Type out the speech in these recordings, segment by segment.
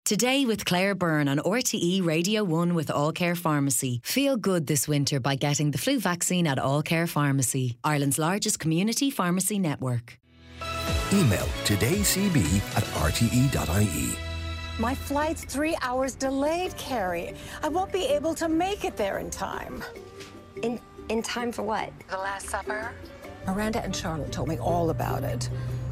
Today with Claire Byrne on RTE Radio 1 with All Care Pharmacy. Feel good this winter by getting the flu vaccine at All Care Pharmacy, Ireland's largest community pharmacy network. Email todaycb@rte.ie. My flight's 3 hours delayed, Carrie. I won't be able to make it there in time. In time for what? The Last Supper? Miranda and Charlotte told me all about it.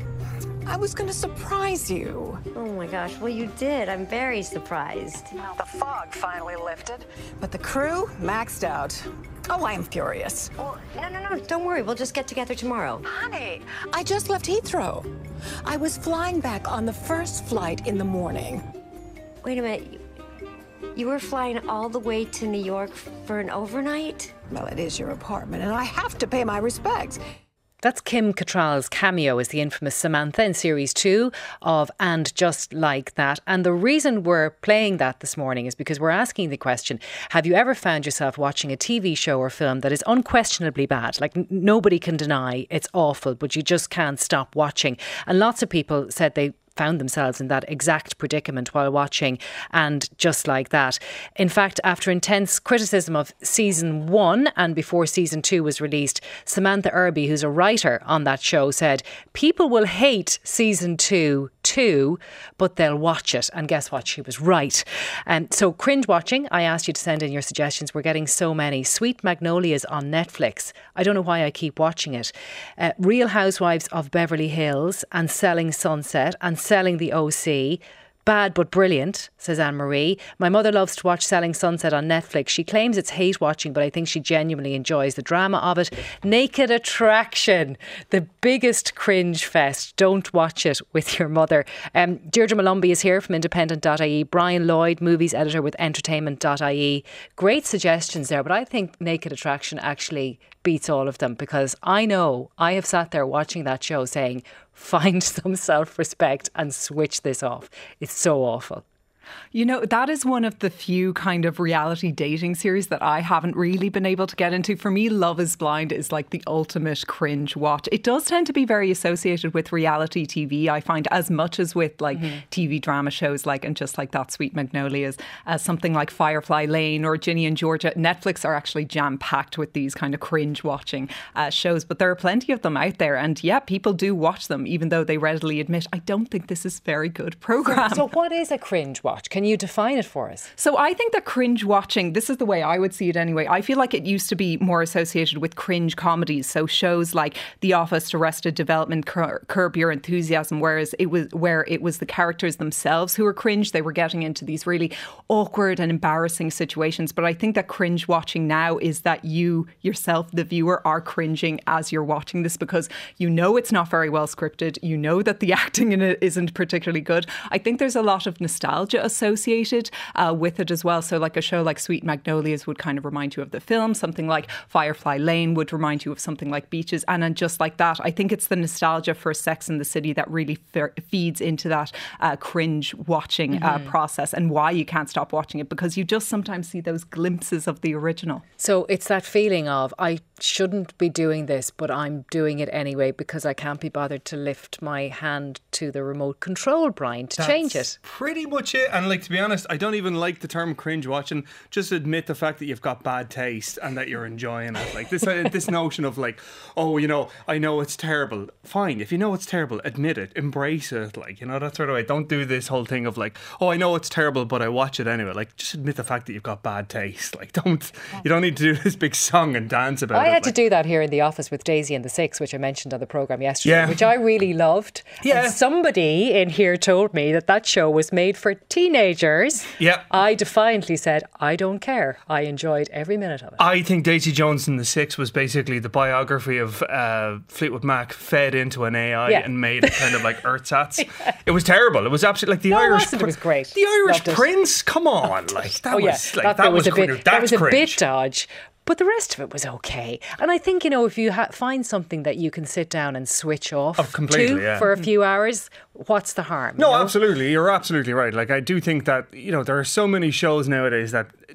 I was going to surprise you. Oh my gosh, well you did. I'm very surprised. Well, the fog finally lifted, but the crew maxed out. Oh, I am furious. Well, no, don't worry. We'll just get together tomorrow. Honey, I just left Heathrow. I was flying back on the first flight in the morning. Wait a minute. You were flying all the way to New York for an overnight? Well, it is your apartment, and I have to pay my respects. That's Kim Cattrall's cameo as the infamous Samantha in Series 2 of And Just Like That. And the reason we're playing that this morning is because we're asking the question, have you ever found yourself watching a TV show or film that is unquestionably bad? Like nobody can deny it's awful, but you just can't stop watching. And lots of people said they found themselves in that exact predicament while watching And Just Like That. In fact, after intense criticism of season 1 and before season 2 was released, Samantha Irby, who's a writer on that show, said people will hate season 2 too, but they'll watch it. And guess what? She was right. So cringe watching, I asked you to send in your suggestions. We're getting so many. Sweet Magnolias on Netflix. I don't know why I keep watching it. Real Housewives of Beverly Hills and Selling Sunset and Selling the OC. Bad but brilliant, says Anne-Marie. My mother loves to watch Selling Sunset on Netflix. She claims it's hate watching, but I think she genuinely enjoys the drama of it. Naked Attraction, the biggest cringe fest. Don't watch it with your mother. Deirdre Malumbi is here from independent.ie. Brian Lloyd, movies editor with entertainment.ie. Great suggestions there, but I think Naked Attraction actually beats all of them, because I know I have sat there watching that show saying, find some self-respect and switch this off. It's so awful. You know, that is one of the few kind of reality dating series that I haven't really been able to get into. For me, Love is Blind is like the ultimate cringe watch. It does tend to be very associated with reality TV, I find, as much as with like TV drama shows like And Just Like That, Sweet Magnolias, something like Firefly Lane or Ginny and Georgia. Netflix are actually jam-packed with these kind of cringe watching shows, but there are plenty of them out there. And yeah, people do watch them, even though they readily admit, I don't think this is a very good programme. So what is a cringe watch? Can you define it for us? So I think that cringe watching, this is the way I would see it anyway. I feel like it used to be more associated with cringe comedies. So shows like The Office, Arrested Development, Curb Your Enthusiasm, whereas it was the characters themselves who were cringe. They were getting into these really awkward and embarrassing situations. But I think that cringe watching now is that you yourself, the viewer, are cringing as you're watching this, because you know it's not very well scripted. You know that the acting in it isn't particularly good. I think there's a lot of nostalgia associated with it as well. So like a show like Sweet Magnolias would kind of remind you of the film. Something like Firefly Lane would remind you of something like Beaches. And then Just Like That, I think it's the nostalgia for Sex and the City that really feeds into that cringe watching process, and why you can't stop watching it, because you just sometimes see those glimpses of the original. So it's that feeling of, I shouldn't be doing this, but I'm doing it anyway because I can't be bothered to lift my hand to the remote control, Brian, to change it. Pretty much it. And like, to be honest, I don't even like the term cringe watching. Just admit the fact that you've got bad taste and that you're enjoying it. Like this notion of like, oh, you know, I know it's terrible. Fine, if you know it's terrible, admit it, embrace it. Like, you know, that sort of way. Don't do this whole thing of like, oh, I know it's terrible, but I watch it anyway. Like, just admit the fact that you've got bad taste. Like, you don't need to do this big song and dance about it. I had to do that here in the office with Daisy and the Six, which I mentioned on the programme yesterday, which I really loved. Yeah. And somebody in here told me that show was made for teenagers. Yeah. I defiantly said, I don't care. I enjoyed every minute of it. I think Daisy Jones and the Six was basically the biography of Fleetwood Mac fed into an AI and made it kind of like earthsats. It was terrible. It was absolutely like the Irish. It was great. The Irish Prince. Come on, like that was a bit dodge. But the rest of it was okay. And I think, you know, if you find something that you can sit down and switch off for a few hours, what's the harm? No, absolutely. You're absolutely right. Like, I do think that, you know, there are so many shows nowadays that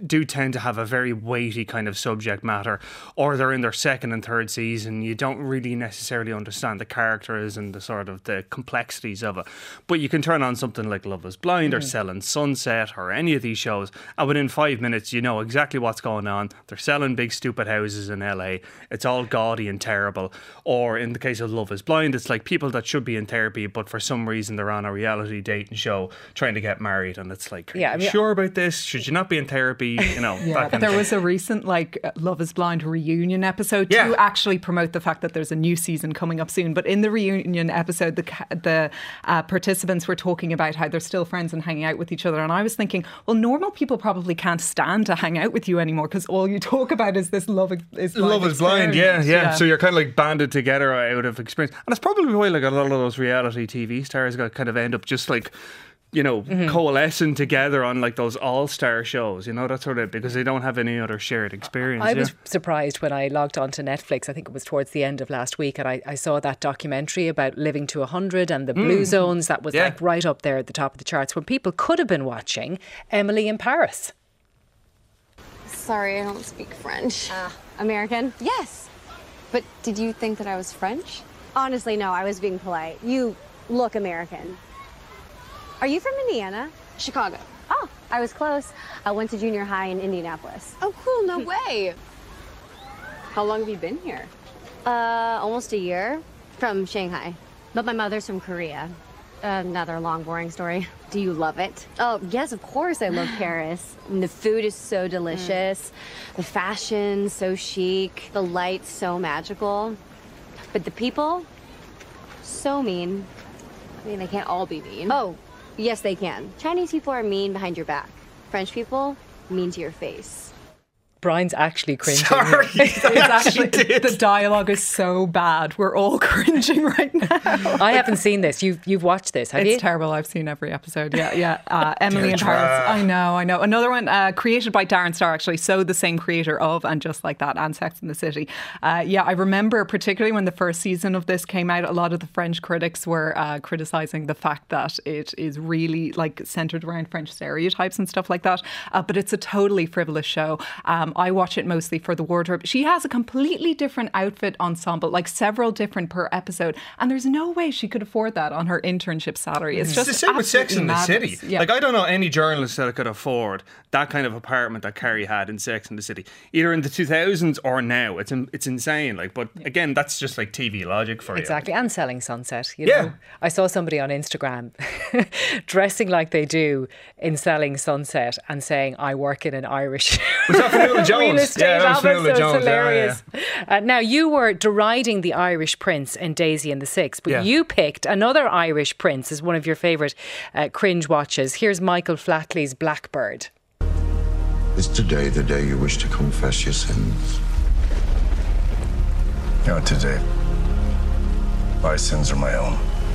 do tend to have a very weighty kind of subject matter, or they're in their second and third season. You don't really necessarily understand the characters and the sort of the complexities of it. But you can turn on something like Love is Blind or Selling Sunset or any of these shows, and within 5 minutes you know exactly what's going on. They're selling big stupid houses in LA. It's all gaudy and terrible. Or in the case of Love is Blind, it's like people that should be in therapy, but for some reason they're on a reality dating show trying to get married, and it's like, are you sure about this? Should you not be in therapy? You know, that kind there was a recent Love is Blind reunion episode to actually promote the fact that there's a new season coming up soon. But in the reunion episode, the participants were talking about how they're still friends and hanging out with each other. And I was thinking, well, normal people probably can't stand to hang out with you anymore because all you talk about is this Love is Blind. Yeah. So you're kind of like banded together out of experience. And it's probably why like a lot of those reality TV stars got kind of end up just like, you know, coalescing together on like those all-star shows, you know, that sort of, because they don't have any other shared experience. I was surprised when I logged on to Netflix, I think it was towards the end of last week, and I saw that documentary about Living to 100 and the Blue Zones that was like right up there at the top of the charts when people could have been watching Emily in Paris. Sorry, I don't speak French. American? Yes. But did you think that I was French? Honestly, no, I was being polite. You look American. Are you from Indiana? Chicago. Oh, I was close. I went to junior high in Indianapolis. Oh, cool. No way. How long have you been here? Almost a year. From Shanghai. But my mother's from Korea. Another long, boring story. Do you love it? Oh, yes, of course I love Paris. And the food is so delicious. The fashion, so chic. The lights, so magical. But the people, so mean. I mean, they can't all be mean. Oh, yes, they can. Chinese people are mean behind your back. French people, mean to your face. Brian's actually cringing. Sorry, It's actually, the dialogue is so bad. We're all cringing right now. I haven't seen this. You've watched this, have you? It's terrible. I've seen every episode. Yeah. Emily in Paris. I know. Another one created by Darren Star, actually. So the same creator of And Just Like That and Sex and the City. I remember particularly when the first season of this came out, a lot of the French critics were criticising the fact that it is really like centred around French stereotypes and stuff like that. But it's a totally frivolous show. I watch it mostly for the wardrobe. She has a completely different outfit ensemble, like several different per episode, and there's no way she could afford that on her internship salary. It's just the same with Sex and the City. Yeah. Like, I don't know any journalist that could afford that kind of apartment that Carrie had in Sex and the City, either in the 2000s or now. It's insane. Like, but again, that's just like TV logic for you. Exactly, and Selling Sunset. You know? I saw somebody on Instagram dressing like they do in Selling Sunset and saying, "I work in an Irish." Was that Fionnuala Jones? Real estate office, so it's Jones. hilarious. Now, you were deriding the Irish prince in Daisy and the Six, but you picked another Irish prince as one of your favourite cringe watches. Here's Michael Flatley's Blackbird. Is today the day you wish to confess your sins? Not today. My sins are my own.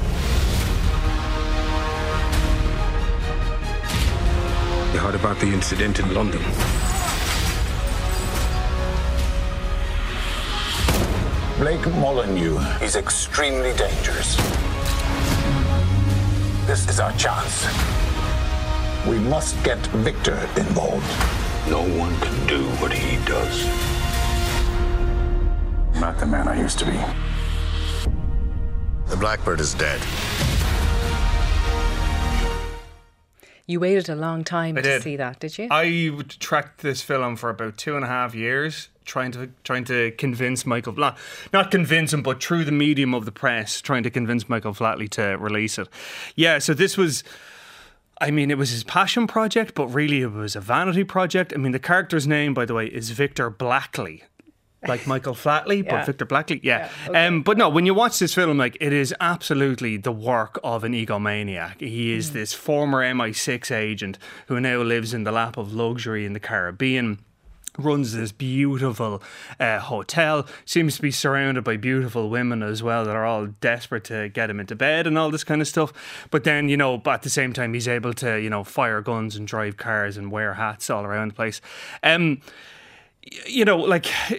You heard about the incident in London? Blake Molyneux is extremely dangerous. This is our chance. We must get Victor involved. No one can do what he does. I'm not the man I used to be. The Blackbird is dead. You waited a long time to see that, did you? I tracked this film for about 2.5 years, trying to convince Michael not convince him, but through the medium of the press, trying to convince Michael Flatley to release it. Yeah, so this was, I mean, it was his passion project, but really it was a vanity project. I mean, the character's name, by the way, is Victor Blackley. Like Michael Flatley, but Victor Blackley. Yeah. Okay. But no, when you watch this film, like, it is absolutely the work of an egomaniac. He is this former MI6 agent who now lives in the lap of luxury in the Caribbean. Runs this beautiful hotel, seems to be surrounded by beautiful women as well that are all desperate to get him into bed and all this kind of stuff. But then, you know, at the same time, he's able to, you know, fire guns and drive cars and wear hats all around the place. You know, like,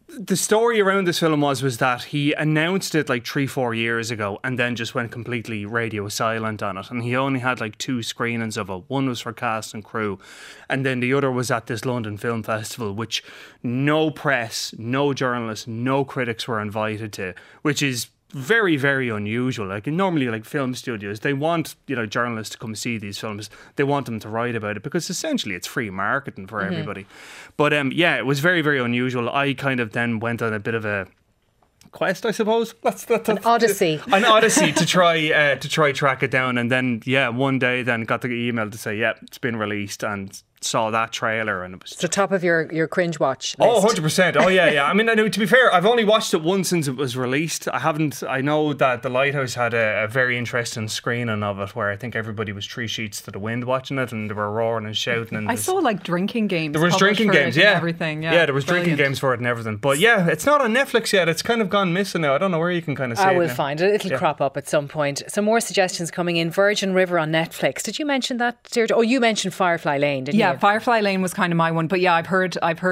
the story around this film was that he announced it like 3-4 years ago and then just went completely radio silent on it. And he only had like 2 screenings of it. One was for cast and crew, and then the other was at this London Film Festival, which no press, no journalists, no critics were invited to, which is very, very unusual. Like normally, like film studios, they want, you know, journalists to come see these films. They want them to write about it because essentially it's free marketing for everybody. But yeah, it was very, very unusual. I kind of then went on a bit of a quest, I suppose. That's an odyssey. An odyssey to try track it down, and then one day then got the email to say it's been released, and saw that trailer, and it was the top of your cringe watch list. Oh, 100%. Oh yeah. I mean, to be fair, I've only watched it once since it was released. I know that The Lighthouse had a very interesting screening of it where I think everybody was 3 sheets to the wind watching it, and they were roaring and shouting. And I saw like drinking games. There was drinking games, and everything. Yeah, there was drinking games for it and everything. But yeah, it's not on Netflix yet. It's kind of gone missing now. I don't know where you can kind of see it. I will find it. It'll crop up at some point. Some more suggestions coming in. Virgin River on Netflix. Did you mention that, Deirdre? Oh, you mentioned Firefly Lane, didn't you? Yeah, Firefly Lane was kind of my one, but yeah, I've heard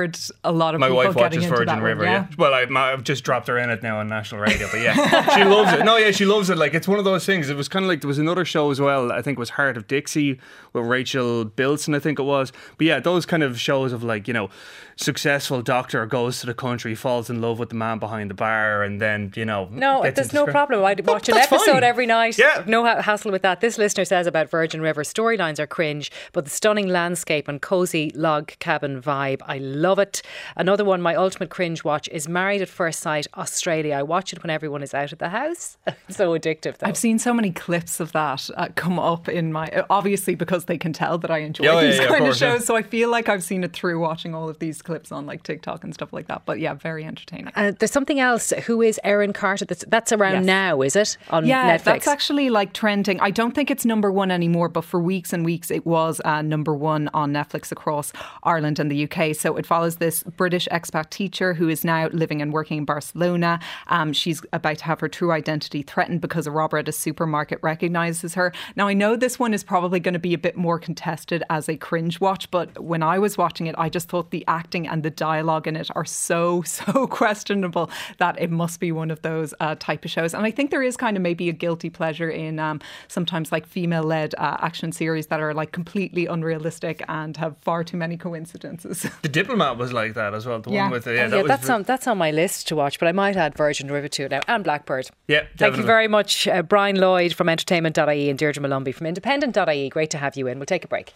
a lot of my people wife getting watches into Virgin that River. one, Yeah, well, I've just dropped her in it now on national radio, but yeah, she loves it. No, yeah, she loves it. Like it's one of those things. It was kind of like there was another show as well. I think it was Heart of Dixie with Rachel Bilson, I think it was. But yeah, those kind of shows of like, you know, successful doctor goes to the country, falls in love with the man behind the bar, and then, you know, there's no problem. I'd watch an episode every night. Yeah, no hassle with that. This listener says about Virgin River, storylines are cringe, but the stunning landscape and cosy log cabin vibe, I love it. Another one, my ultimate cringe watch, is Married at First Sight Australia. I watch it when everyone is out of the house. It's so addictive though. I've seen so many clips of that come up in my, obviously because they can tell that I enjoy these kind of shows, so I feel like I've seen it through watching all of these clips on like TikTok and stuff like that. But yeah, very entertaining. There's something else. Who is Erin Carter? That's around now, is it? On Netflix? That's actually like trending. I don't think it's number 1 anymore, but for weeks and weeks it was number 1 on Netflix across Ireland and the UK. So it follows this British expat teacher who is now living and working in Barcelona. She's about to have her true identity threatened because a robber at a supermarket recognises her. Now, I know this one is probably going to be a bit more contested as a cringe watch, but when I was watching it, I just thought the acting and the dialogue in it are so questionable that it must be one of those type of shows. And I think there is kind of maybe a guilty pleasure in sometimes like female-led action series that are like completely unrealistic and have far too many coincidences. The Diplomat was like that as well. The one with that's on my list to watch, but I might add Virgin River to it now, and Blackbird. Yeah, definitely. Thank you very much, Brian Lloyd from entertainment.ie and Deirdre Malumbi from independent.ie. Great to have you in. We'll take a break.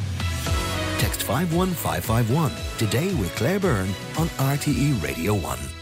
Text 51551 today with Claire Byrne on RTE Radio 1.